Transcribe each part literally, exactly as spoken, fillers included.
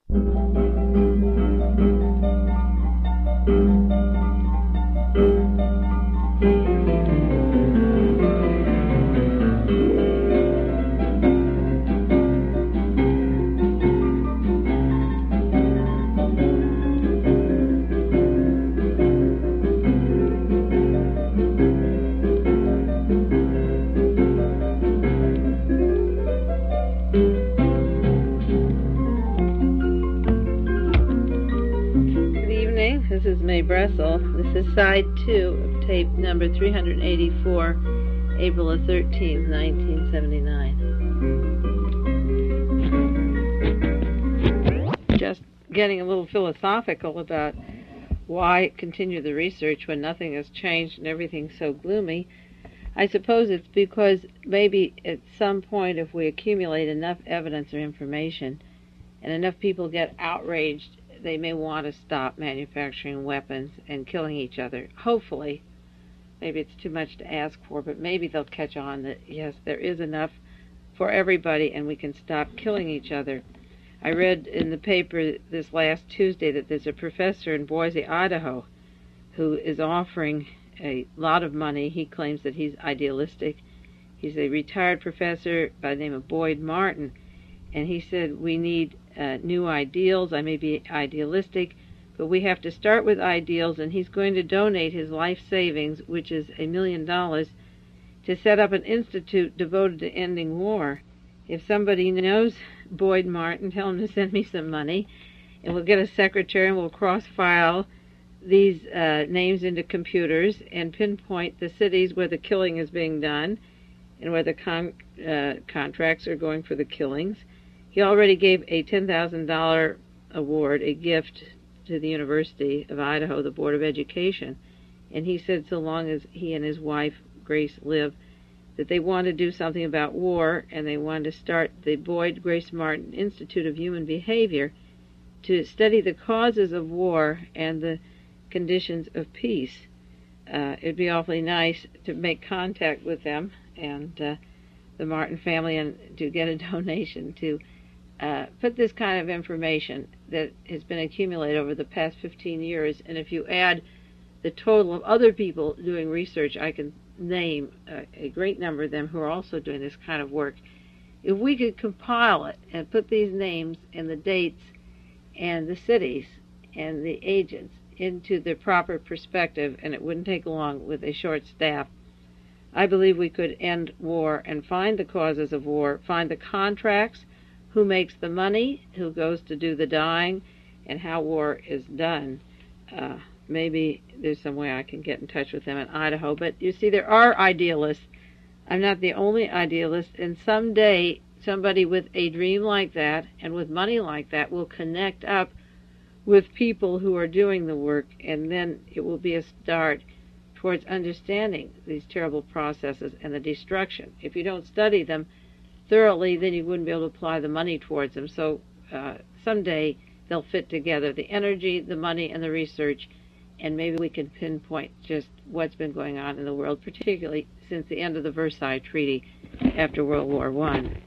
This is Mae Bressel. This is side two of tape number three hundred eighty-four, April the thirteenth, nineteen seventy-nine. Just getting a little philosophical about why continue the research when nothing has changed and everything's so gloomy. I suppose it's because maybe at some point, if we accumulate enough evidence or information and enough people get outraged, they may want to stop manufacturing weapons and killing each other. Hopefully, maybe it's too much to ask for, but maybe they'll catch on that, yes, there is enough for everybody and we can stop killing each other. I read in the paper this last Tuesday that there's a professor in Boise, Idaho, who is offering a lot of money. He claims that he's idealistic. He's a retired professor by the name of Boyd Martin, and he said we need Uh, new ideals. I may be idealistic, but we have to start with ideals, and he's going to donate his life savings, which is a million dollars, to set up an institute devoted to ending war. If somebody knows Boyd Martin, tell him to send me some money, and we'll get a secretary and we'll cross-file these uh, names into computers and pinpoint the cities where the killing is being done and where the con uh, contracts are going for the killings. He already gave a ten thousand dollars award, a gift, to the University of Idaho, the Board of Education. And he said so long as he and his wife, Grace, live, that they want to do something about war, and they wanted to start the Boyd Grace Martin Institute of Human Behavior to study the causes of war and the conditions of peace. Uh, it'd be awfully nice to make contact with them and uh, the Martin family and to get a donation to Uh, put this kind of information that has been accumulated over the past fifteen years, and if you add the total of other people doing research, I can name a, a great number of them who are also doing this kind of work. If we could compile it and put these names and the dates and the cities and the agents into the proper perspective, and it wouldn't take long with a short staff, I believe we could end war and find the causes of war, find the contracts, who makes the money, who goes to do the dying, and how war is done. Uh, maybe there's some way I can get in touch with them in Idaho. But you see, there are idealists. I'm not the only idealist, and someday somebody with a dream like that and with money like that will connect up with people who are doing the work, and then it will be a start towards understanding these terrible processes and the destruction. If you don't study them thoroughly, then you wouldn't be able to apply the money towards them. So uh, someday they'll fit together, the energy, the money, and the research, and maybe we can pinpoint just what's been going on in the world, particularly since the end of the Versailles Treaty after World War One.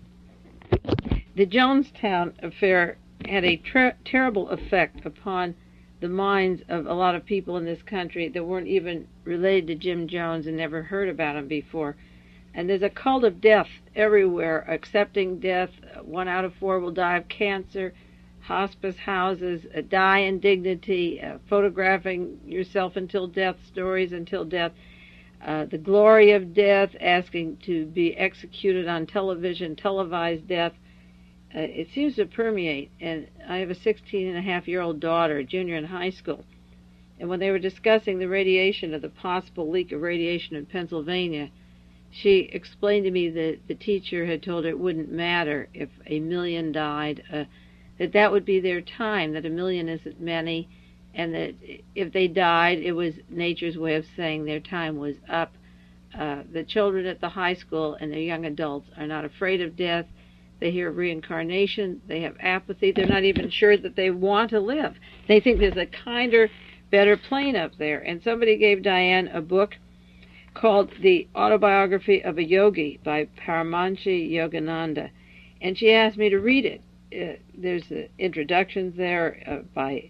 The Jonestown affair had a ter terrible effect upon the minds of a lot of people in this country that weren't even related to Jim Jones and never heard about him before. And there's a cult of death everywhere, accepting death. One out of four will die of cancer, hospice houses, uh, die in dignity, uh, photographing yourself until death, stories until death, uh, the glory of death, asking to be executed on television, televised death. Uh, it seems to permeate. And I have a sixteen and a half year old daughter, a junior in high school. And when they were discussing the radiation, of the possible leak of radiation in Pennsylvania, she explained to me that the teacher had told her it wouldn't matter if a million died, uh, that that would be their time, that a million isn't many, and that if they died, it was nature's way of saying their time was up. Uh, the children at the high school and the young adults are not afraid of death. They hear reincarnation. They have apathy. They're not even sure that they want to live. They think there's a kinder, better plane up there. And somebody gave Diane a book called The Autobiography of a Yogi by Paramahansa Yogananda. And she asked me to read it. uh, there's uh, introductions there uh, by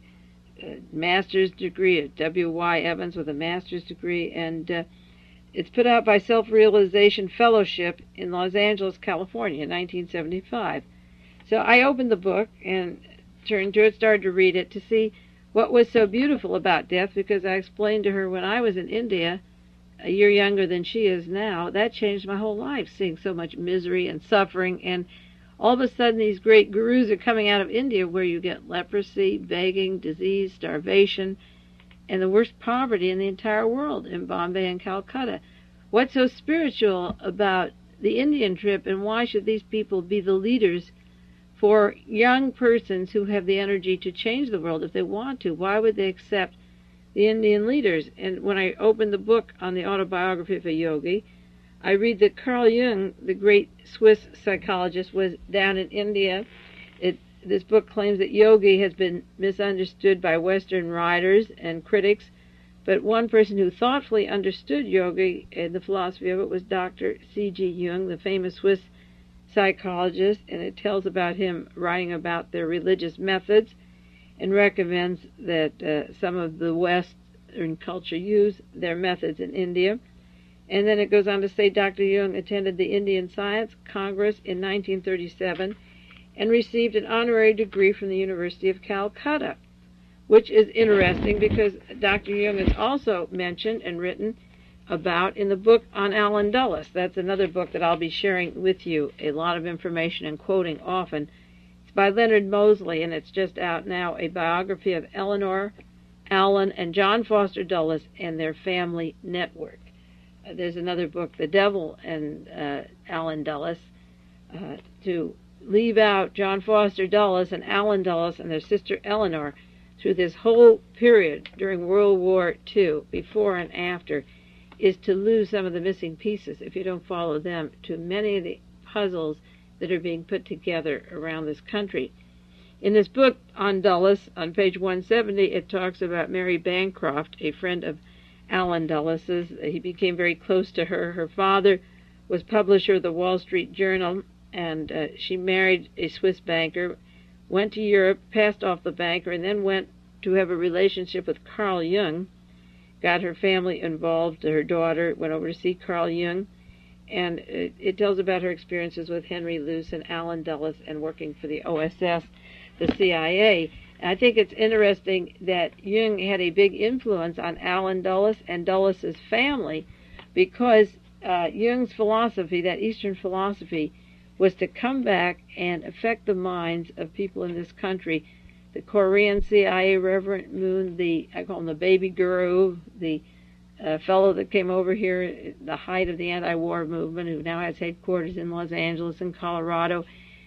a master's degree, W Y Evans with a master's degree, and uh, it's put out by Self-Realization Fellowship in Los Angeles, California, in nineteen seventy-five. So I opened the book and turned to it, started to read it to see what was so beautiful about death, because I explained to her when I was in India, a year younger than she is now, that changed my whole life, seeing so much misery and suffering, and all of a sudden these great gurus are coming out of India where you get leprosy, begging, disease, starvation, and the worst poverty in the entire world in Bombay and Calcutta. What's so spiritual about the Indian trip, and why should these people be the leaders for young persons who have the energy to change the world if they want to? Why would they accept the Indian leaders? And when I opened the book on the autobiography of a yogi, I read that Carl Jung, the great Swiss psychologist, was down in India. It, this book claims that yogi has been misunderstood by Western writers and critics, but one person who thoughtfully understood yogi and the philosophy of it was Doctor C G Jung, the famous Swiss psychologist, and it tells about him writing about their religious methods and recommends that uh, some of the Western culture use their methods in India. And then it goes on to say Doctor Jung attended the Indian Science Congress in nineteen thirty-seven and received an honorary degree from the University of Calcutta, which is interesting because Doctor Jung is also mentioned and written about in the book on Alan Dulles. That's another book that I'll be sharing with you, a lot of information and quoting often. It's by Leonard Mosley, and it's just out now, a biography of Eleanor, Alan, and John Foster Dulles and their family network. Uh, there's another book, The Devil and uh, Alan Dulles. Uh, to leave out John Foster Dulles and Alan Dulles and their sister Eleanor through this whole period during World War Two, before and after, is to lose some of the missing pieces, if you don't follow them, to many of the puzzles that are being put together around this country. In this book on Dulles, on page one seventy, it talks about Mary Bancroft, a friend of Alan Dulles's. He became very close to her. Her father was publisher of the Wall Street Journal, and uh, she married a Swiss banker, went to Europe, passed off the banker, and then went to have a relationship with Carl Jung, got her family involved. Her daughter went over to see Carl Jung, and it, it tells about her experiences with Henry Luce and Alan Dulles and working for the O S S, the C I A. And I think it's interesting that Jung had a big influence on Alan Dulles and Dulles's family, because uh, Jung's philosophy, that Eastern philosophy, was to come back and affect the minds of people in this country. The Korean C I A Reverend Moon, the, I call him the baby guru, the uh, fellow that came over here at the height of the anti-war movement, who now has headquarters in Los Angeles and Colorado,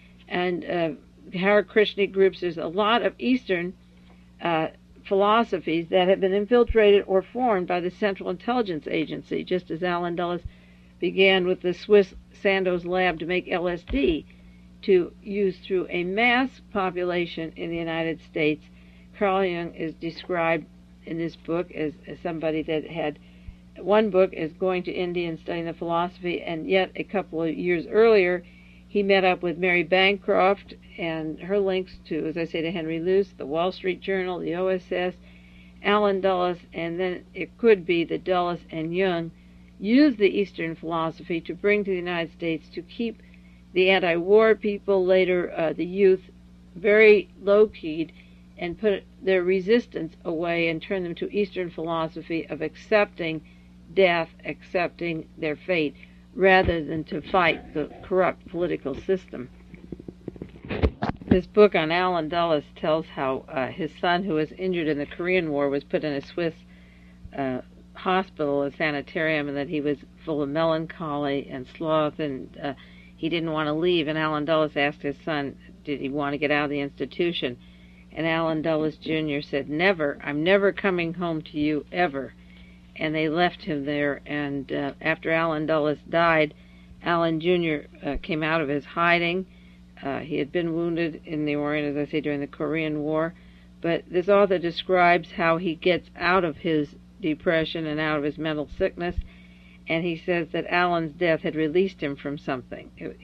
and uh, Hare Krishna groups. There's a lot of Eastern uh, philosophies that have been infiltrated or formed by the Central Intelligence Agency, just as Alan Dulles began with the Swiss Sandoz lab to make L S D, to use through a mass population in the United States. Carl Jung is described in this book as, as somebody that had one book as going to India and studying the philosophy, and yet a couple of years earlier he met up with Mary Bancroft and her links to, as I say, to Henry Luce, the Wall Street Journal, the O S S, Alan Dulles, and then it could be that Dulles and Jung used the Eastern philosophy to bring to the United States to keep the anti-war people, later uh, the youth, very low-keyed, and put their resistance away and turn them to Eastern philosophy of accepting death, accepting their fate, rather than to fight the corrupt political system. This book on Alan Dulles tells how uh, his son, who was injured in the Korean War, was put in a Swiss uh, hospital, a sanitarium, and that he was full of melancholy and sloth, and uh, he didn't want to leave. And Alan Dulles asked his son, did he want to get out of the institution? And Alan Dulles Junior said, never, I'm never coming home to you, ever. And they left him there, and uh, after Alan Dulles died, Alan Junior uh, came out of his hiding. Uh, he had been wounded in the Orient, as I say, during the Korean War, but this author describes how he gets out of his depression and out of his mental sickness, and he says that Alan's death had released him from something. If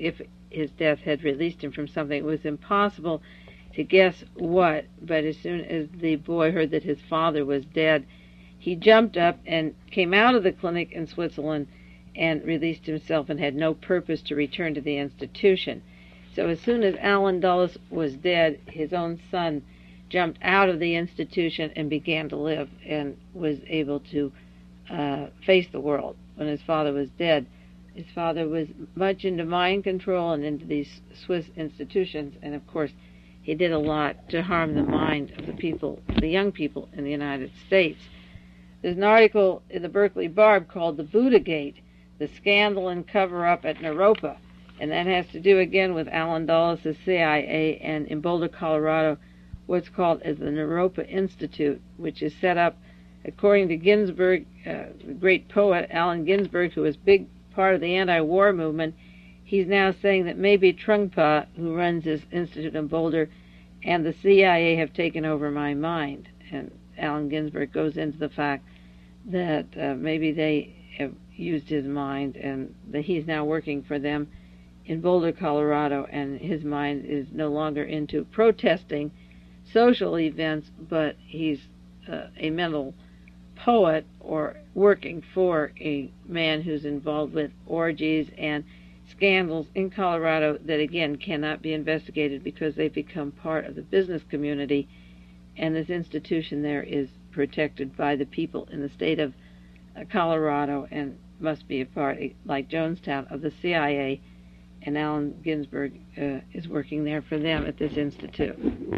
his death had released him from something. It was impossible to guess what, but as soon as the boy heard that his father was dead, he jumped up and came out of the clinic in Switzerland and released himself and had no purpose to return to the institution. So as soon as Allen Dulles was dead, his own son jumped out of the institution and began to live and was able to uh, face the world. When his father was dead, his father was much into mind control and into these Swiss institutions, and of course he did a lot to harm the mind of the people, the young people in the United States. There's an article in the Berkeley Barb called The Buddha-Gate, the scandal and cover-up at Naropa, and that has to do again with Allen Dulles, the C I A, and in Boulder, Colorado, what's called as the Naropa Institute, which is set up, according to Ginsberg, uh, the great poet Allen Ginsberg, who was a big part of the anti-war movement. He's now saying that maybe Trungpa, who runs this institute in Boulder, and the C I A have taken over my mind. And Allen Ginsberg goes into the fact that uh, maybe they have used his mind and that he's now working for them in Boulder, Colorado, and his mind is no longer into protesting social events, but he's uh, a mental poet or working for a man who's involved with orgies and scandals in Colorado that, again, cannot be investigated because they've become part of the business community, and this institution there is protected by the people in the state of uh, Colorado and must be a part, like Jonestown, of the C I A, and Allen Ginsberg uh, is working there for them at this institute.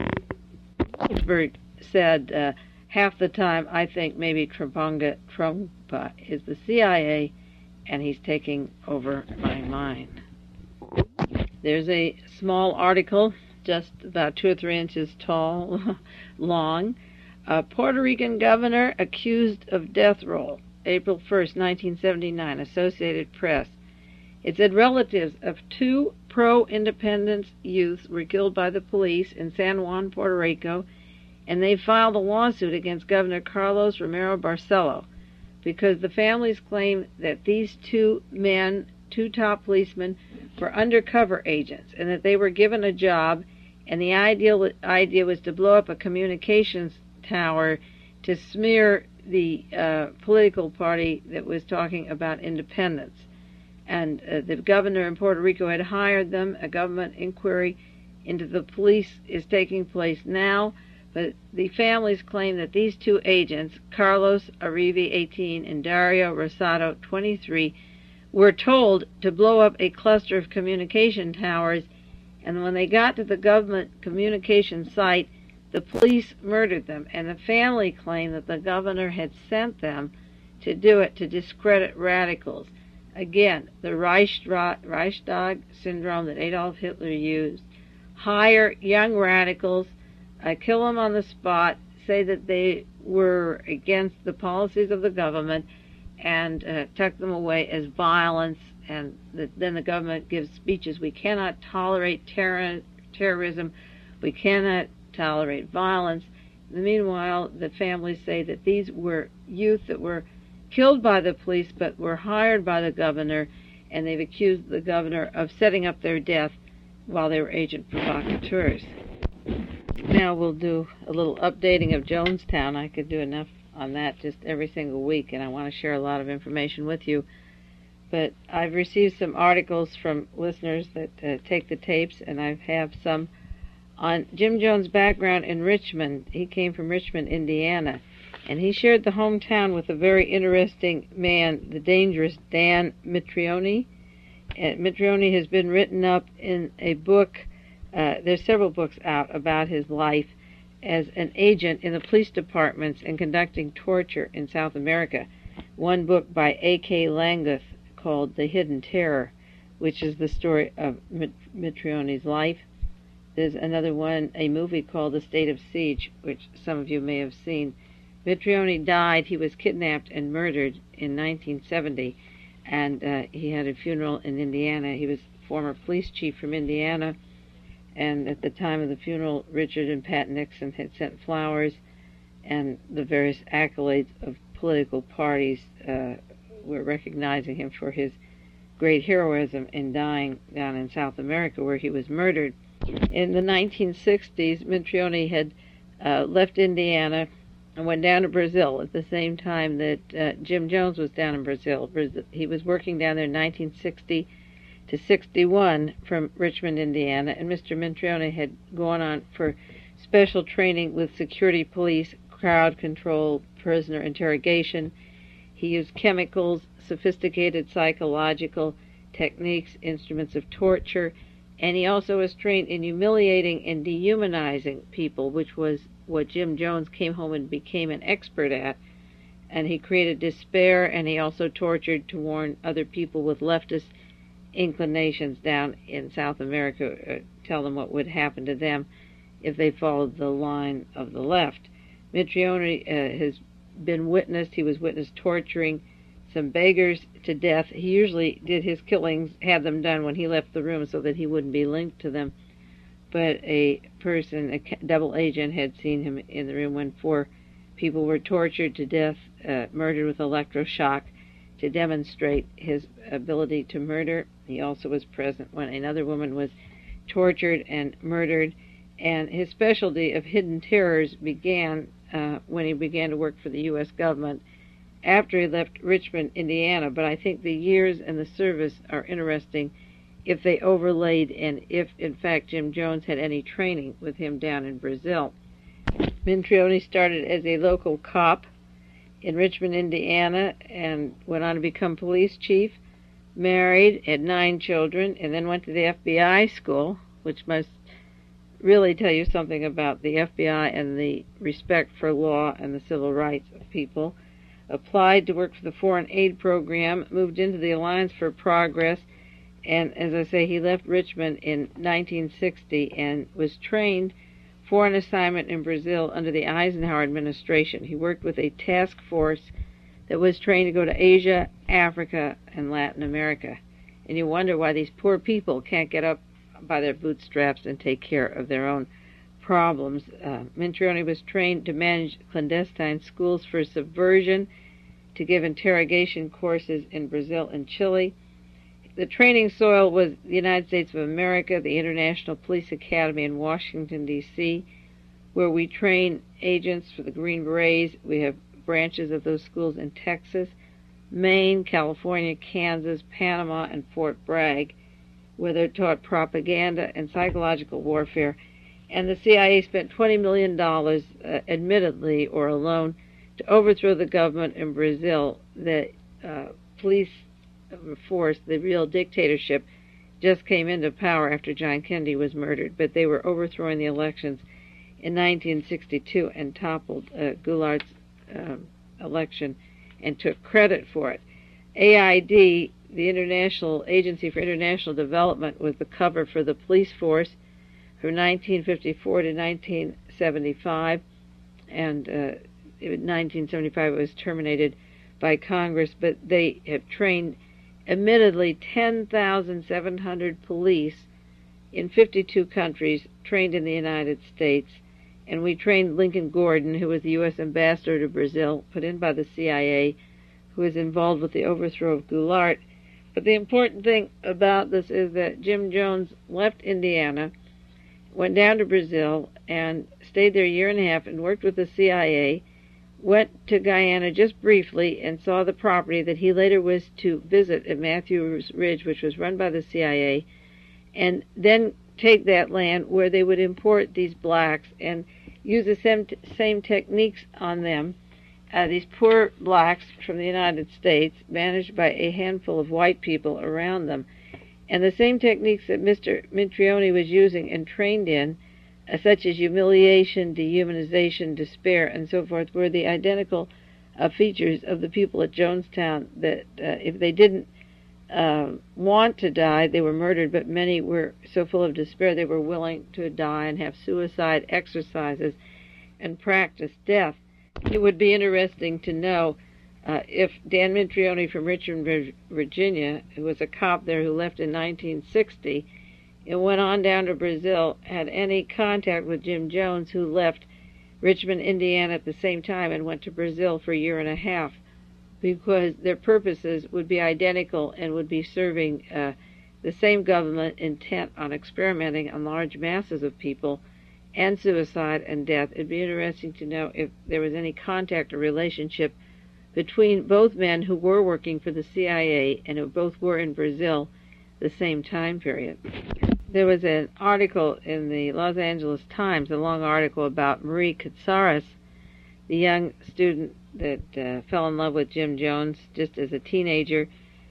Ginsberg said, uh, half the time I think maybe Trungpa Trungpa is the C I A and he's taking over my mind. There's a small article, just about two or three inches tall, long. A Puerto Rican governor accused of death roll, April first, nineteen seventy-nine, Associated Press. It said relatives of two pro-independence youths were killed by the police in San Juan, Puerto Rico, and they filed a lawsuit against Governor Carlos Romero Barcelo because the families claim that these two men, two top policemen, were undercover agents and that they were given a job, and the ideal idea was to blow up a communications tower to smear the uh, political party that was talking about independence. And uh, the governor in Puerto Rico had hired them. A government inquiry into the police is taking place now, but the families claim that these two agents, Carlos Arrivi, eighteen, and Dario Rosado, twenty-three, were told to blow up a cluster of communication towers, and when they got to the government communication site, the police murdered them, and the family claimed that the governor had sent them to do it to discredit radicals. Again, the Reichstag syndrome that Adolf Hitler used. Hire young radicals, uh, kill them on the spot, say that they were against the policies of the government, and uh, tuck them away as violence, and the, then the government gives speeches. We cannot tolerate terror, terrorism. We cannot tolerate violence. Meanwhile, the families say that these were youth that were killed by the police but were hired by the governor, and they've accused the governor of setting up their death while they were agent provocateurs. Now we'll do a little updating of Jonestown. I could do enough on that just every single week, and I want to share a lot of information with you. But I've received some articles from listeners that uh, take the tapes, and I have some on Jim Jones' background in Richmond. He came from Richmond, Indiana, and he shared the hometown with a very interesting man, the dangerous Dan Mitrione. Uh, Mitrione has been written up in a book. Uh, there's several books out about his life as an agent in the police departments and conducting torture in South America. One book by A K Langmuth called The Hidden Terror, which is the story of Mitrione's life. There's another one, a movie called The State of Siege, which some of you may have seen. Mitrione died. He was kidnapped and murdered in nineteen seventy, and uh, he had a funeral in Indiana. He was former police chief from Indiana, and at the time of the funeral, Richard and Pat Nixon had sent flowers, and the various accolades of political parties uh, were recognizing him for his great heroism in dying down in South America where he was murdered. In the nineteen sixties, Mitrione had uh, left Indiana and went down to Brazil at the same time that uh, Jim Jones was down in Brazil. He was working down there in nineteen sixty to sixty-one from Richmond, Indiana, and Mister Mitrione had gone on for special training with security police, crowd control, prisoner interrogation. He used chemicals, sophisticated psychological techniques, instruments of torture, and he also was trained in humiliating and dehumanizing people, which was what Jim Jones came home and became an expert at. And he created despair, and he also tortured to warn other people with leftist inclinations down in South America, uh, tell them what would happen to them if they followed the line of the left. Mitrione uh, has been witnessed, he was witnessed torturing some beggars to death. He usually did his killings, had them done when he left the room so that he wouldn't be linked to them. But a person, a double agent, had seen him in the room when four people were tortured to death, uh, murdered with electroshock, to demonstrate his ability to murder. He also was present when another woman was tortured and murdered. And his specialty of hidden terrors began uh, when he began to work for the U S government after he left Richmond, Indiana. But I think the years and the service are interesting if they overlaid and if, in fact, Jim Jones had any training with him down in Brazil. Mitrione started as a local cop in Richmond, Indiana, and went on to become police chief, married, had nine children, and then went to the F B I school, which must really tell you something about the F B I and the respect for law and the civil rights of people. Applied to work for the Foreign Aid Program, moved into the Alliance for Progress, and as I say, he left Richmond in nineteen sixty and was trained for an assignment in Brazil under the Eisenhower administration. He worked with a task force that was trained to go to Asia, Africa, and Latin America. And you wonder why these poor people can't get up by their bootstraps and take care of their own problems. Uh, Mitrione was trained to manage clandestine schools for subversion, to give interrogation courses in Brazil and Chile. The training soil was the United States of America, the International Police Academy in Washington, D C, where we train agents for the Green Berets. We have branches of those schools in Texas, Maine, California, Kansas, Panama, and Fort Bragg, where they're taught propaganda and psychological warfare. And the C I A spent twenty million dollars, uh, admittedly or alone, to overthrow the government in Brazil. The uh, police force, the real dictatorship, just came into power after John Kennedy was murdered, but they were overthrowing the elections in nineteen sixty-two and toppled uh, Goulart's uh, election and took credit for it. A I D, the International Agency for International Development, was the cover for the police force from nineteen fifty-four to nineteen seventy-five, and uh, in nineteen seventy-five it was terminated by Congress, but they have trained admittedly ten thousand seven hundred police in fifty-two countries, trained in the United States. And we trained Lincoln Gordon, who was the U S ambassador to Brazil, put in by the C I A, who was involved with the overthrow of Goulart. But the important thing about this is that Jim Jones left Indiana, went down to Brazil, and stayed there a year and a half and worked with the C I A, went to Guyana just briefly and saw the property that he later was to visit at Matthews Ridge, which was run by the C I A, and then take that land where they would import these blacks and use the same, same techniques on them. Uh, these poor blacks from the United States, managed by a handful of white people around them. And the same techniques that Mister Mitrione was using and trained in, uh, such as humiliation, dehumanization, despair, and so forth, were the identical uh, features of the people at Jonestown, that uh, if they didn't uh, want to die, they were murdered, but many were so full of despair they were willing to die and have suicide exercises and practice death. It would be interesting to know uh, if Dan Mitrione from Richmond, Virginia, who was a cop there who left in nineteen sixty and went on down to Brazil, had any contact with Jim Jones, who left Richmond, Indiana at the same time and went to Brazil for a year and a half. because their purposes would be identical and would be serving uh, the same government intent on experimenting on large masses of people and suicide and death. It'd be interesting to know if there was any contact or relationship between both men who were working for the C I A and who both were in Brazil the same time period. There was an article in the Los Angeles Times, a long article about Marie Katsaris, the young student that uh, fell in love with Jim Jones just as a teenager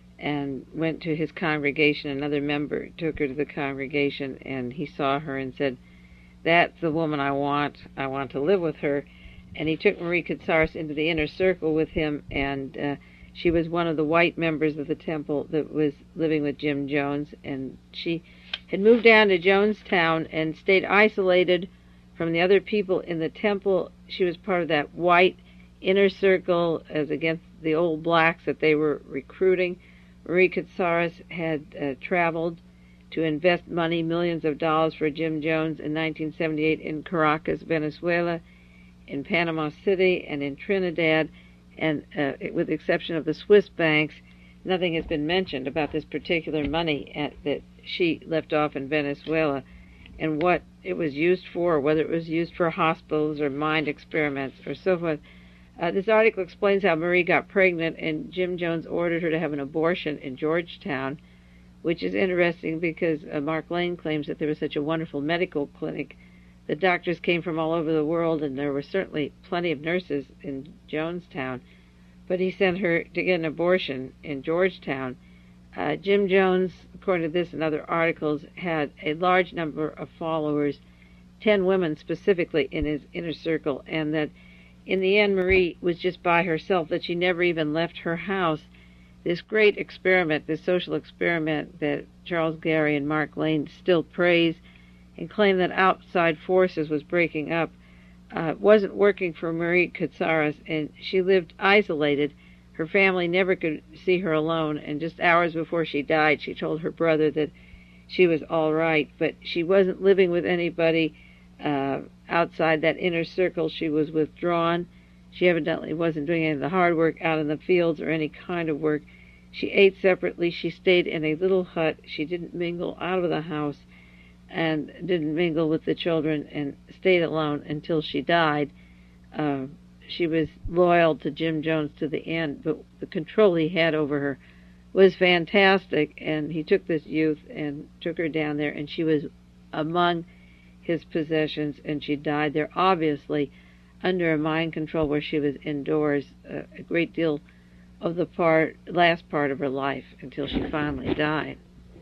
and went to his congregation. Another member took her to the congregation, and he saw her and said, "That's the woman I want. I want to live with her." And he took Marie Katsaris into the inner circle with him, and uh, she was one of the white members of the temple that was living with Jim Jones, and she had moved down to Jonestown and stayed isolated from the other people in the temple. She was part of that white inner circle as against the old blacks that they were recruiting. Marie Katsaris had uh, traveled to invest money, millions of dollars for Jim Jones in nineteen seventy-eight in Caracas, Venezuela, in Panama City, and in Trinidad, and uh, with the exception of the Swiss banks, nothing has been mentioned about this particular money at, that she left off in Venezuela and what it was used for, whether it was used for hospitals or mind experiments or so forth. Uh, this article explains how Marie got pregnant, and Jim Jones ordered her to have an abortion in Georgetown, which is interesting because uh, Mark Lane claims that there was such a wonderful medical clinic. The doctors came from all over the world, and there were certainly plenty of nurses in Jonestown, but he sent her to get an abortion in Georgetown. Uh, Jim Jones, according to this and other articles, had a large number of followers, ten women specifically in his inner circle, and that in the end Marie was just by herself, that she never even left her house. This great experiment, this social experiment that Charles Gary and Mark Lane still praise and claim that outside forces was breaking up, uh, wasn't working for Marie Katsaris, and she lived isolated. Her family never could see her alone, and just hours before she died, she told her brother that she was all right, but she wasn't living with anybody uh, outside that inner circle. She was withdrawn. She evidently wasn't doing any of the hard work out in the fields or any kind of work. She ate separately. She stayed in a little hut. She didn't mingle out of the house and didn't mingle with the children, and stayed alone until she died. Uh, she was loyal to Jim Jones to the end, but the control he had over her was fantastic, and he took this youth and took her down there, and she was among his possessions, and she died there, obviously under a mind control where she was indoors uh, a great deal of the part, last part of her life until she finally died.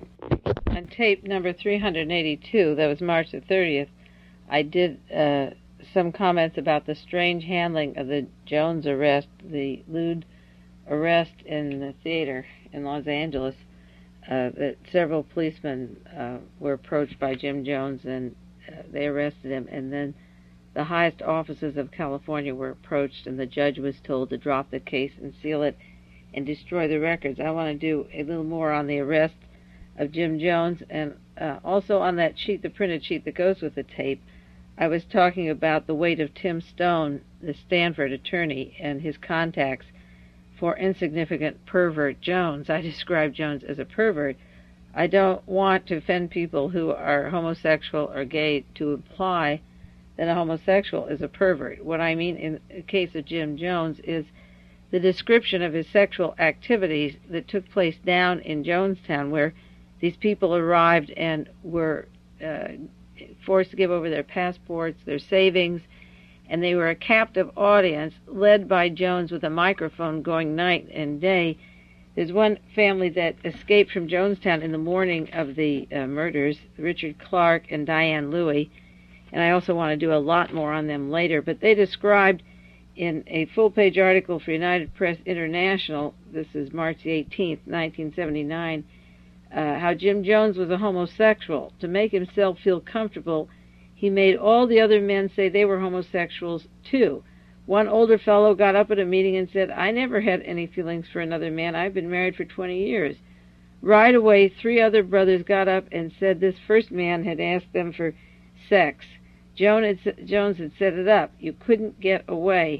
On tape number three hundred eighty-two, that was March the thirtieth, I did uh, some comments about the strange handling of the Jones arrest, the lewd arrest in the theater in Los Angeles, uh, that several policemen uh, were approached by Jim Jones, and uh, they arrested him, and then the highest offices of California were approached, and the judge was told to drop the case and seal it and destroy the records. I want to do a little more on the arrest of Jim Jones, and uh, also on that sheet, the printed sheet that goes with the tape, I was talking about the weight of Tim Stone, the Stanford attorney, and his contacts for insignificant pervert Jones. I described Jones as a pervert. I don't want to offend people who are homosexual or gay to imply that a homosexual is a pervert. What I mean in the case of Jim Jones is the description of his sexual activities that took place down in Jonestown, where these people arrived and were uh, forced to give over their passports, their savings, and they were a captive audience led by Jones with a microphone going night and day. There's one family that escaped from Jonestown in the morning of the uh, murders, Richard Clark and Diane Louie, and I also want to do a lot more on them later, but they described in a full-page article for United Press International, this is March the eighteenth, nineteen seventy-nine, uh, how Jim Jones was a homosexual. To make himself feel comfortable, he made all the other men say they were homosexuals too. One older fellow got up at a meeting and said, "I never had any feelings for another man. I've been married for twenty years. Right away, three other brothers got up and said this first man had asked them for sex. Jones had, Jones had set it up. You couldn't get away.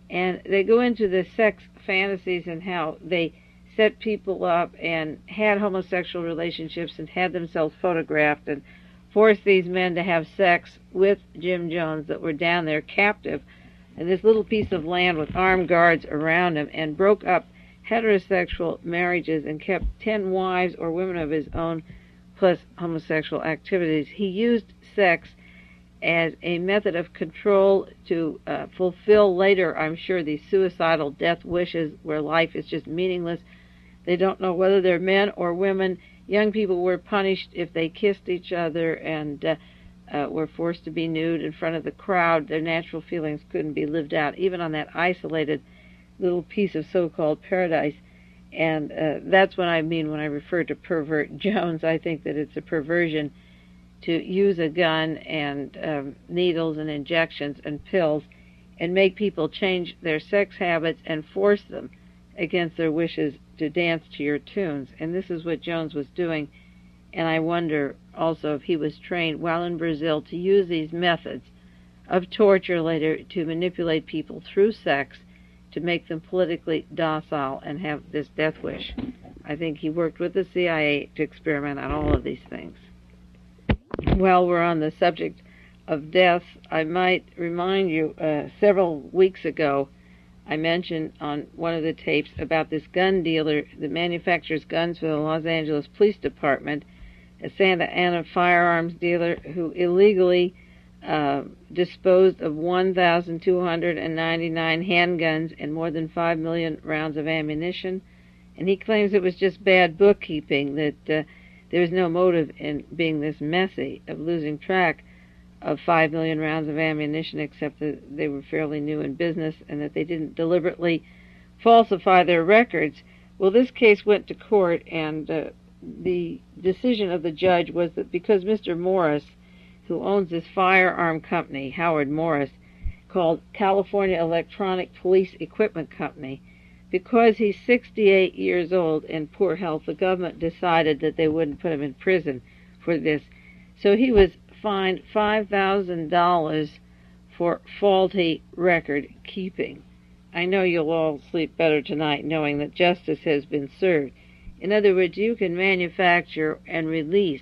And they go into the sex fantasies and how they set people up and had homosexual relationships and had themselves photographed and forced these men to have sex with Jim Jones that were down there captive in this little piece of land with armed guards around him, and broke up heterosexual marriages and kept ten wives or women of his own plus homosexual activities. He used sex as a method of control to uh, fulfill later, I'm sure, these suicidal death wishes where life is just meaningless. They don't know whether they're men or women. Young people were punished if they kissed each other and uh, uh, were forced to be nude in front of the crowd. Their natural feelings couldn't be lived out, even on that isolated little piece of so-called paradise. And uh, that's what I mean when I refer to pervert Jones. I think that it's a perversion to use a gun and um, needles and injections and pills and make people change their sex habits and force them against their wishes to dance to your tunes. And this is what Jones was doing. And I wonder also if he was trained while in Brazil to use these methods of torture later to manipulate people through sex to make them politically docile and have this death wish. I think he worked with the C I A to experiment on all of these things. While we're on the subject of death, I might remind you, uh, several weeks ago, I mentioned on one of the tapes about this gun dealer that manufactures guns for the Los Angeles Police Department, a Santa Ana firearms dealer who illegally uh, disposed of one thousand two hundred ninety-nine handguns and more than five million rounds of ammunition. And he claims it was just bad bookkeeping, that uh, there was no motive in being this messy of losing track of five million rounds of ammunition, except that they were fairly new in business and that they didn't deliberately falsify their records. Well, this case went to court, and uh, the decision of the judge was that because Mister Morris, who owns this firearm company, Howard Morris, called California Electronic Police Equipment Company, because he's sixty-eight years old and poor health, the government decided that they wouldn't put him in prison for this. So he was fined five thousand dollars for faulty record keeping. I know you'll all sleep better tonight knowing that justice has been served. In other words, you can manufacture and release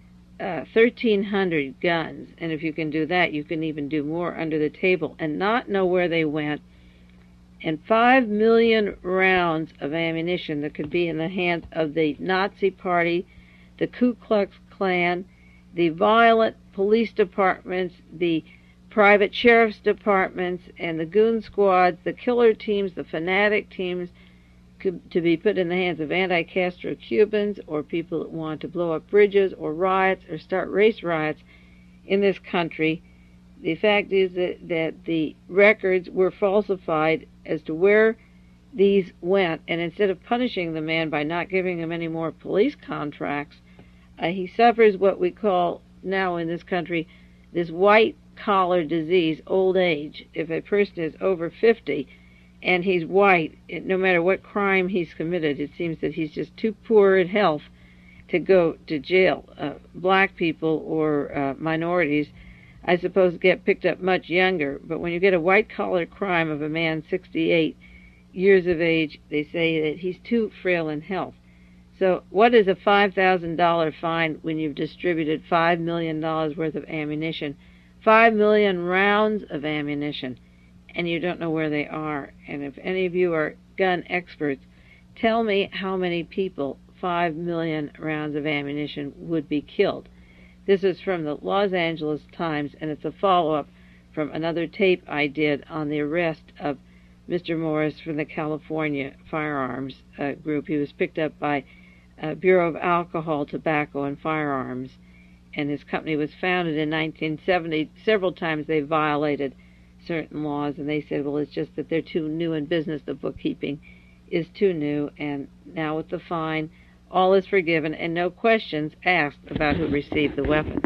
uh, thirteen hundred guns, and if you can do that, you can even do more under the table and not know where they went, and five million rounds of ammunition that could be in the hands of the Nazi Party, the Ku Klux Klan, the violent police departments, the private sheriff's departments, and the goon squads, the killer teams, the fanatic teams, could, to be put in the hands of anti-Castro Cubans or people that want to blow up bridges or riots or start race riots in this country. The fact is that, that the records were falsified as to where these went, and instead of punishing the man by not giving him any more police contracts, uh, he suffers what we call now in this country this white-collar disease, old age. If a person is over fifty and he's white, it, no matter what crime he's committed, it seems that he's just too poor in health to go to jail. Uh, black people or uh, minorities, I suppose, get picked up much younger, but when you get a white-collar crime of a man sixty-eight years of age, they say that he's too frail in health. So what is a five thousand dollars fine when you've distributed five million dollars worth of ammunition, five million rounds of ammunition, and you don't know where they are? And if any of you are gun experts, tell me how many people five million rounds of ammunition would be killed. This is from the Los Angeles Times, and it's a follow-up from another tape I did on the arrest of Mister Morris from the California Firearms uh, Group. He was picked up by uh, Bureau of Alcohol, Tobacco, and Firearms, and his company was founded in nineteen seventy. Several times they violated certain laws, and they said, well, it's just that they're too new in business. The bookkeeping is too new, and now with the fine, all is forgiven and no questions asked about who received the weapons.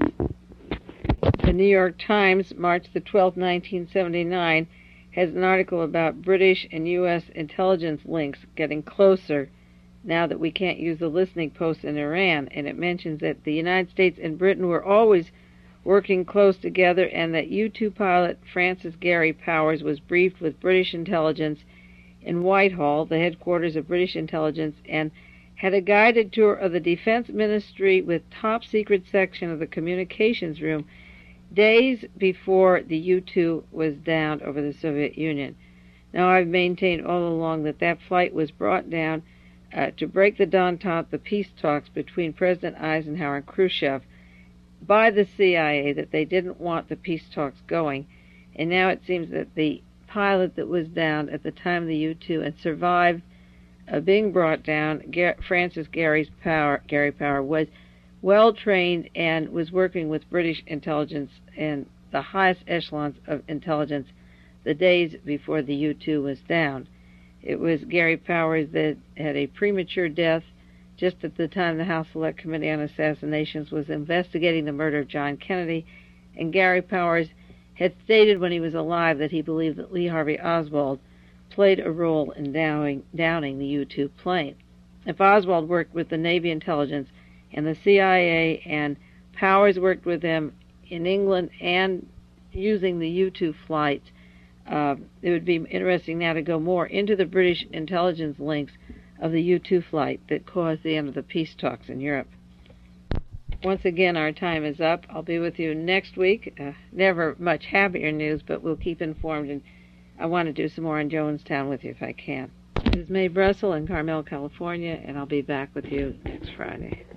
The New York Times, March the twelfth, nineteen seventy-nine, has an article about British and U S intelligence links getting closer now that we can't use the listening posts in Iran, and it mentions that the United States and Britain were always working close together, and that U two pilot Francis Gary Powers was briefed with British intelligence in Whitehall, the headquarters of British intelligence, and had a guided tour of the Defense Ministry with top-secret section of the communications room days before the U two was downed over the Soviet Union. Now, I've maintained all along that that flight was brought down uh, to break the détente, the peace talks between President Eisenhower and Khrushchev, by the C I A, that they didn't want the peace talks going. And now it seems that the pilot that was down at the time of the U two and survived uh, being brought down, Gar- Francis Gary's Power, Gary Power, was well trained and was working with British intelligence and the highest echelons of intelligence the days before the U two was down. It was Gary Powers that had a premature death just at the time the House Select Committee on Assassinations was investigating the murder of John Kennedy, and Gary Powers had stated when he was alive that he believed that Lee Harvey Oswald played a role in downing, downing the U two plane. If Oswald worked with the Navy intelligence and the C I A, and Powers worked with them in England and using the U two flights, uh, it would be interesting now to go more into the British intelligence links of the U two flight that caused the end of the peace talks in Europe. Once again, our time is up. I'll be with you next week. Uh, never much happier news, but we'll keep informed, and I want to do some more on Jonestown with you if I can. This is Mae Brussel in Carmel, California, and I'll be back with you next Friday.